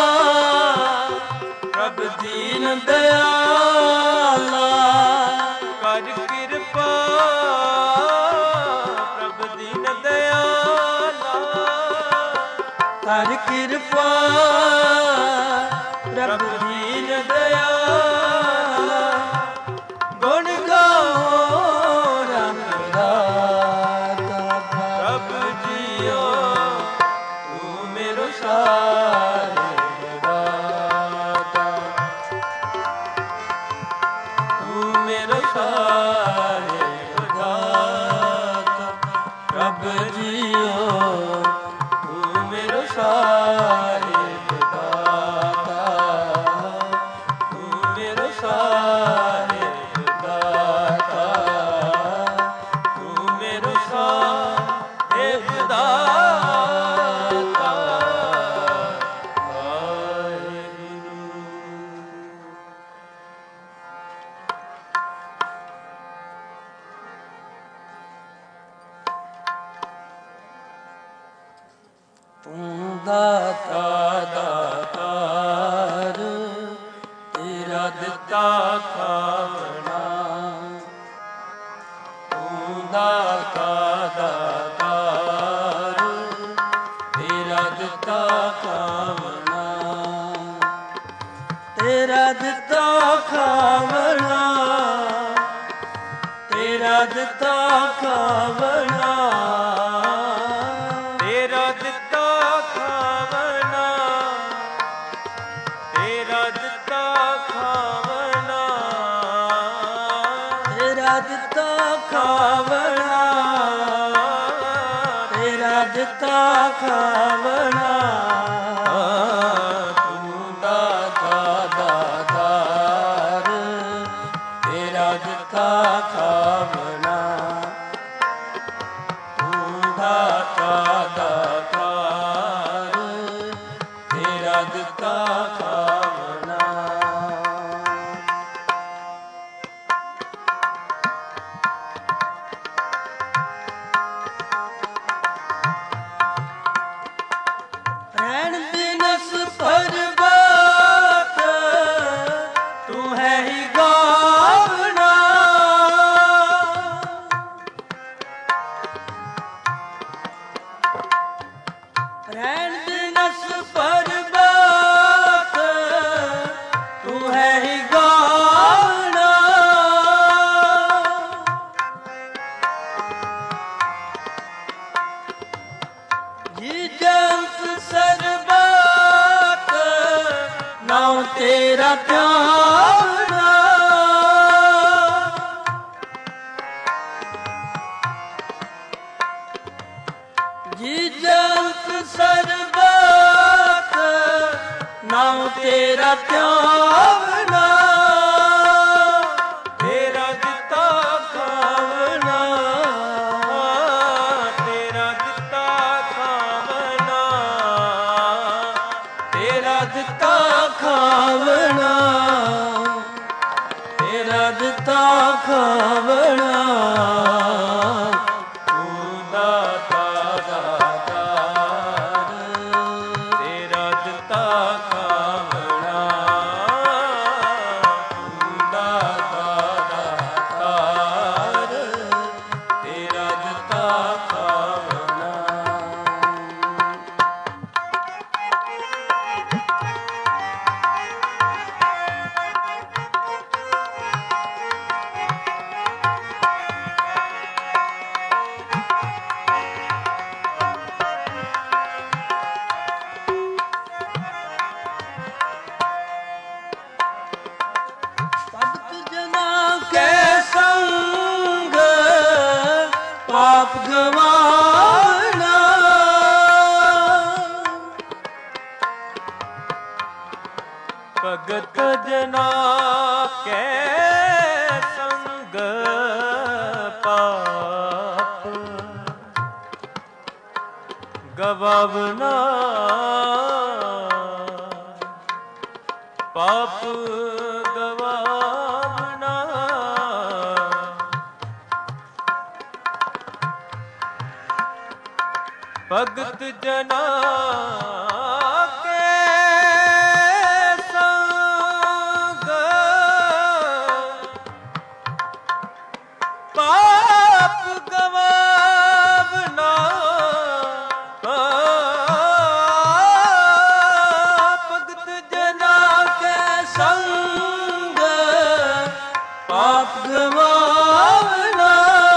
ਪ੍ਰਭ ਦੀਨ ਦਇਆਲਾ ਕਰ ਕਿਰਪਾ ਪ੍ਰਭ ਦੀਨ ਦਇਆਲਾ ਕਰ ਕਿਰਪਾ ਪ੍ਰਭ ਦੀਨ ਦਇਆਲਾ ਗੁਣ ਗਾਓ ਰੰਗ ਦਾਤਾ ਪ੍ਰਭ ਜੀਓ ਤੂੰ ਮੇਰਾ ਸਾਰੇ ਦਾਤਾ ਤੂੰ ਮੇਰਾ ਸਾਰੇ ਦਾਤਾ ਪ੍ਰਭ ਜੀਓ ਤੂੰ ਮੇਰਾ ਸਾਰੇ ਦਾਤਾ ਤੂੰ ਮੇਰਾ ਸਾਰੇ ਦਾਤਾ ਤੂੰ ਮੇਰਾ ਸਾਰੇ ਦਾਤਾ ਤੂੰ ਦਾਤਾ ਦਾਤਾਰ ਤੇਰਾ ਦਿੱਤਾ ਖਾਵਣਾ ਤੂੰ ਦਾਤਾ ਦਾਤਾਰ ਤੇਰਾ ਦਿੱਤਾ ਖਾਵਣਾ ਤੇਰਾ ਦਿੱਤਾ ਖਾਵਣਾ ਤੇਰਾ ਦਿੱਤਾ ਖਾਵਣਾ ਦਿੱਤਾ ਖਾਵਣਾ ਤੂੰ ਦਾਤਾ ਦਾਤਾਰ ਤੇਰਾ ਦਿੱਤਾ ਖਾਵਣਾ ਤੂੰ ਦਾਤਾ ਦਾਤਾਰ ਤੇਰਾ ਦਿੱਤਾ ਖਾਵਣਾ ਰਹਿਣ ਦਿਨਸ ਪਰਬਾਤ ਤੂੰ ਹੈ ਹੀ ਗਾਵਣਾ ਰਹਿਣ ਦਿਨਸ ਪਰਬਾਤ ਤੂੰ ਹੈ ਹੀ ਗਾਵਣਾ ਜੀ ਜੰਤ ਸਰਬਤ ਨਾਉ ਤੇਰਾ ਧਿਆਵਣਾ ਜੀ ਜੰਤ ਸਰਬਤ ਨਾਉ ਤੇਰਾ ਧਿਆਵਣਾ ਤੇਰਾ ਦਿੱਤਾ ਖਾਵਣਾ ਤੇਰਾ ਦਿੱਤਾ ਖਾਵਣਾ ਤੇਰਾ ਦਿੱਤਾ ਖਾਵਣਾ ਤੇਰਾ ਦਿੱਤਾ ਖਾਵਣਾ ਤੂੰ ਦਾਤਾ ਦਾਤਾਰ ਤੇਰਾ ਦਿੱਤਾ ਖਾਵਣਾ ਤੂੰ ਦਾਤਾ ਦਾਤਾਰ ਤੇਰਾ ਦਿੱਤਾ ਖਾਵਣਾ ਭਗਤ ਜਨਾ ਕੈ ਸੰਗ ਪਾਪ ਗਵਾਣਾ ਭਗਤ ਜਨਾ ਕੈ ਸੰਗ ਪਾਪ ਗਵਾਵਨਾ ਪਾਪ ਗਵਾਵਨਾ ਭਗਤ ਜਨਾ ਕੇ ਸੰਗ ਪਾਪ ਗਵਾਵਨਾ ਭਗਤ ਜਨਾ ਕੇ ਸੰਗ ਪਾਪ ਗਵਾਵਨਾ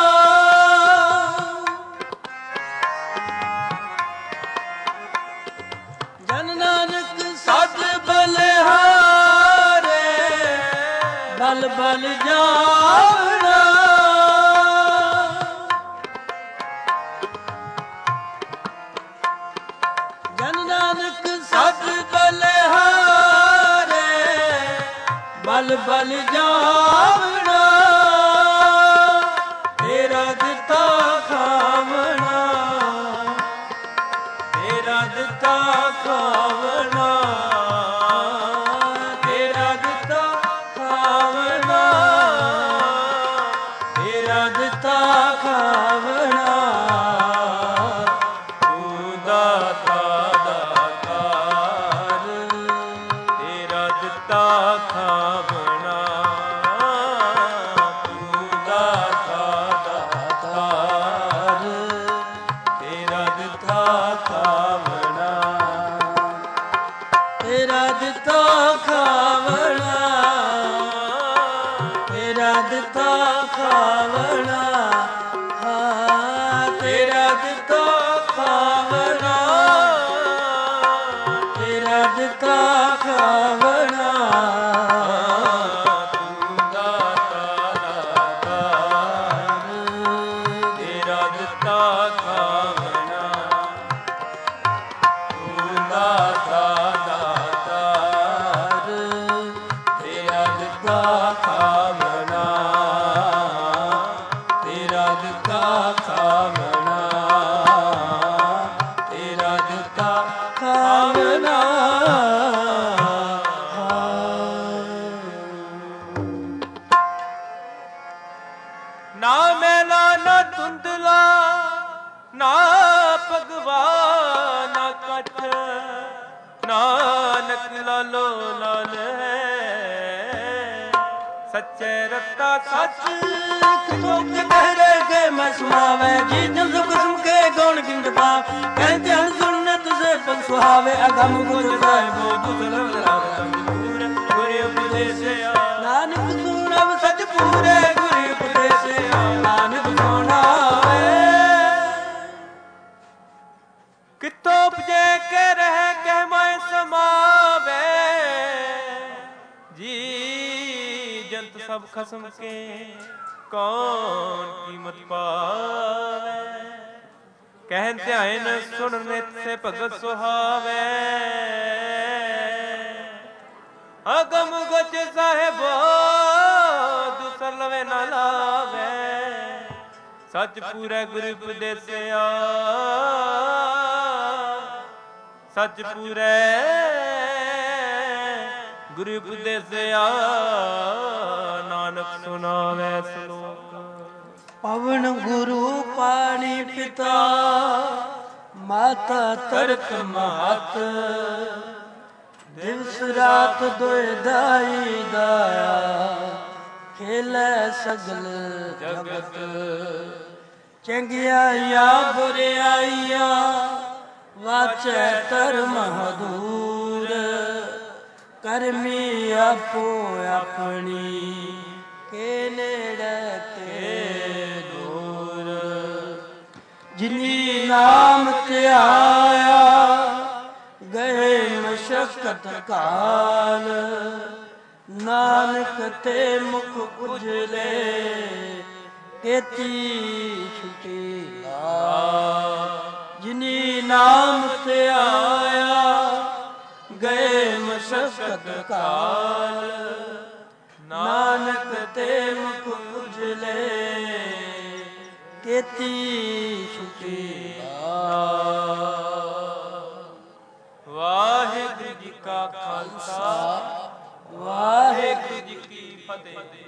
ਜਨ ਨਾਨਕ ਸਦ ਬਲਿਹਾਰੇ ਬਲ ਬਲ ਜਾਵਣਾ ਜਨ ਨਾਨਕ ਸਦ ਬਲਿਹਾਰੇ ਬਲ ਬਲ ਜਾਵਣਾ ਤੇਰਾ ਦਿੱਤਾ ਖਾਵਣਾ ਤੇਰਾ ਦਿੱਤਾ ਖਾਵਣਾ ਤੇਰਾ ਦਿੱਤਾ ਖਾਵਣਾ ਤੇਰਾ ਦਿੱਤਾ ਖਾਵਣਾ ਤੂੰ ਦਾਤਾ ਦਾਤਾਰ ਤੇਰਾ ਦਿੱਤਾ ਖਾਵਣਾ ਤੂੰ ਦਾਤਾ ਦਾਤਾਰ ਤੇਰਾ ਦਿੱਤਾ ਖਾਵਣਾ ਤੇਰਾ ਦਿੱਤਾ ਖਾਵਣਾ ਤੇਰਾ ਦਿੱਤਾ ਖਾਵਣਾ ਹਾਂ ਤੇਰਾ ਦਿੱਤਾ ਖਾਵਣਾ ਤੇਰਾ ਦਿੱਤਾ ਖਾਵਣਾ ਤੂੰ ਦਾਤਾ ਦਾਤਾਰ ਤੇਰਾ ਦਿੱਤਾ ਖਾਵਣਾ ਜੁੱਤਾ ਖਾਵਣਾ, ਤੇਰਾ ਜੁੱਤਾ ਖਾਵਣਾ। ਨਾ ਮੈਲਾ ਨਾ ਧੁੰਦਲਾ, ਨਾ ਭਗਵਾ ਨਾ ਕਠ, ਨਾਨਕ ਲਾਲੋ ਲਾਲ ਹੈ, ਸੱਚੇ ਰਤਾ ਸੱਚ ਸੁਖ ਤੇਰੇ ਕੇ ਮੈਂ ਸੁਣਾਵੇ, ਜੀ ਜਨ ਸੁਖ ਸੁਣ ਕੇ ਗੌਣ ਕਿੰਦ ਪਾਵ, ਕਹਿੰਦੇ ਹਨ ਸੁਣਨੇ ਤੁਸੇ ਪਨ ਸੁਹਾਵੇ, ਅਗਮ ਗੁਰ ਸਾਹਿਬੋ ਦੁਸਲਮ ਲਾਗਮ ਦੂਰ, ਗੁਰ ਉਪਦੇਸਿਆ ਨਾਨਕ ਸੁਣਵ ਸਚ ਪੂਰੇ, ਗੁਰ ਉਪਦੇਸਿਆ ਨਾਨਕ ਸੁਣਾਵੇ। ਕਿੱਥੋਂ ਉਪਜੇ ਕੇ ਰਹਿ ਕੇ ਮੈਂ ਸਮਾਵੇ, ਜੀ ਜੰਤ ਸਭ ਖਸਮ ਕੇ ਕੌਣ ਕੀਮਤ ਪਾਵੇ, ਕਹਿਨ ਧਿਆਨ ਸੁਣ ਨਿਤ ਸੇ ਭਗਤ ਸੁਹਾਵੇ, ਅਗਮ ਗਚ ਸਾਹਿਬੋ ਦੁਸਰ ਲਵੇ ਨਾ ਲਾਵੇ, ਸੱਚ ਪੂਰਾ ਗੁਰ ਉਪਦੇਸਿਆ, ਸੱਚ ਪੂਰੇ ਗੁਰੂ ਉਪਦੇਸਿਆ, ਨਾਨਕ ਸੁਣਾਵੇ ਸ਼ਲੋਕ। ਪਵਨ ਗੁਰੂ ਪਾਣੀ ਪਿਤਾ, ਮਾਤਾ ਤਰਤ ਮਹਤ, ਦਿਵਸ ਰਾਤ ਦੁਇ ਦਾਈ ਦਾਇਆ, ਖੇਲੇ ਸਗਲ ਜਗਤ, ਚੰਗਿਆਈਆਂ ਬੁਰਿਆਈਆਂ ਵਾਚੈ ਧਰਮ ਹਦੂਰ, ਕਰਮੀ ਆਪੋ ਆਪਣੀ, ਕੇ ਨੇੜੇ ਕੇ ਦੂਰ। ਜਿਨੀ ਨਾਮ ਧਿਆਇਆ, ਗਏ ਮਸ਼ਕਤ ਕਾਲ, ਨਾਨਕ ਤੇ ਮੁਖ ਉਜਲੇ, ਕੇਤੀ ਛੁਟੀ ਲਾਲ। ਜਿਨੀ ਨਾਮ ਧਿਆਇਆ, ਗਏ ਮਸ਼ਕਤ ਕਾਲ, ਨਾਨਕ ਤੇ ਮੁਖ ਉਜਲੇ, ਕੇਤੀ ਛੁਟੀ ਲਾਲ। ਵਾਹਿਗੁਰੂ ਜੀ ਕਾ ਖਾਲਸਾ, ਵਾਹਿਗੁਰੂ ਜੀ ਕੀ ਫਤਿਹ।